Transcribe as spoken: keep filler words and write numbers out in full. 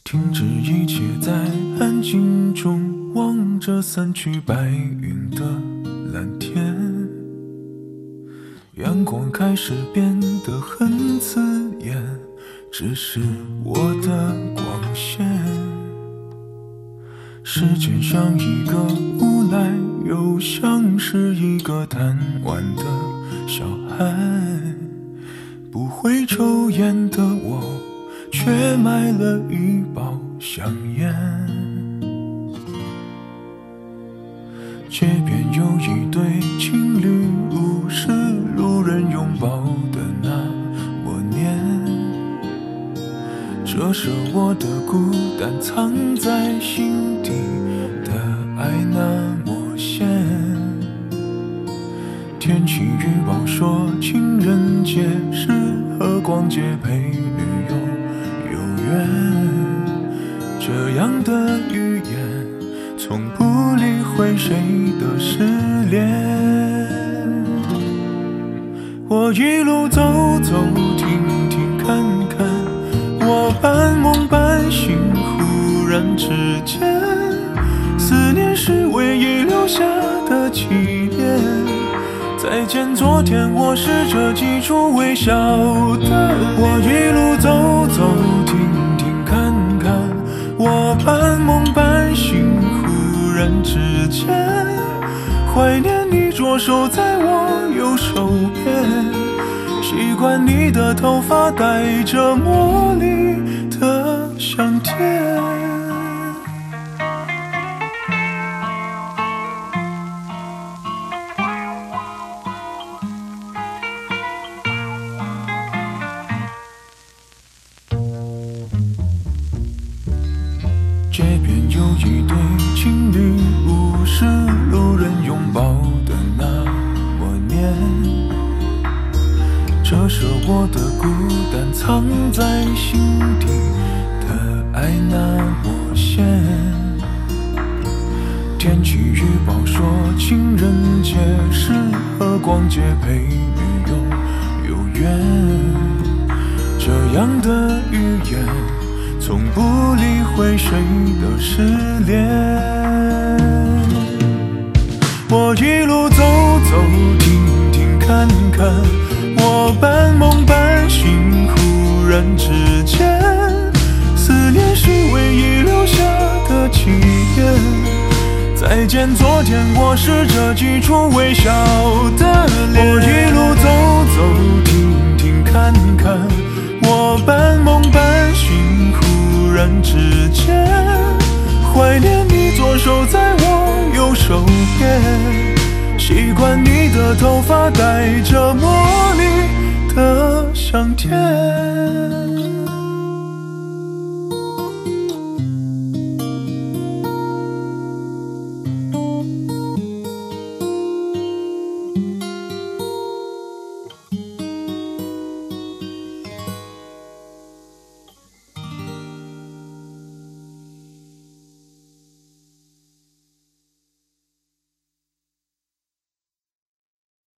停止一切，在安静中望着散去白云的蓝天，阳光开始变得很刺眼，只是我的光线。时间像一个无赖，又像是一个贪玩的小孩，不会抽烟的我却买了一包香烟。街边有一对情侣，无视路人拥抱的那么黏，折射我的孤单藏在心底的爱那么咸。天气预报说情人节适合逛街陪女友有缘，这样的语言从不理会谁的失恋。我一路走走停停看看，我半梦半醒，忽然之间，思念是唯一留下的纪念。再见昨天，我试着记住微笑的脸。我一路走走停停看看，我半梦半醒，忽然之间，怀念你左手在我右手边，习惯你的头发带着茉莉的香甜。街边有一对情侣，无视路人拥抱的那么黏，折射我的孤单藏在心底的爱那么咸。天气预报说情人节适合逛街陪女友有缘，这样的语言从不理会谁的失恋。我一路走走停停看看，我半梦半醒，忽然之间，思念是唯一留下的纪念。再见昨天，我试着记住微笑的脸。我一路走走停停看看，我半梦半醒，忽然之间，怀念你左手在我右手边，习惯你的头发带着茉莉的香甜。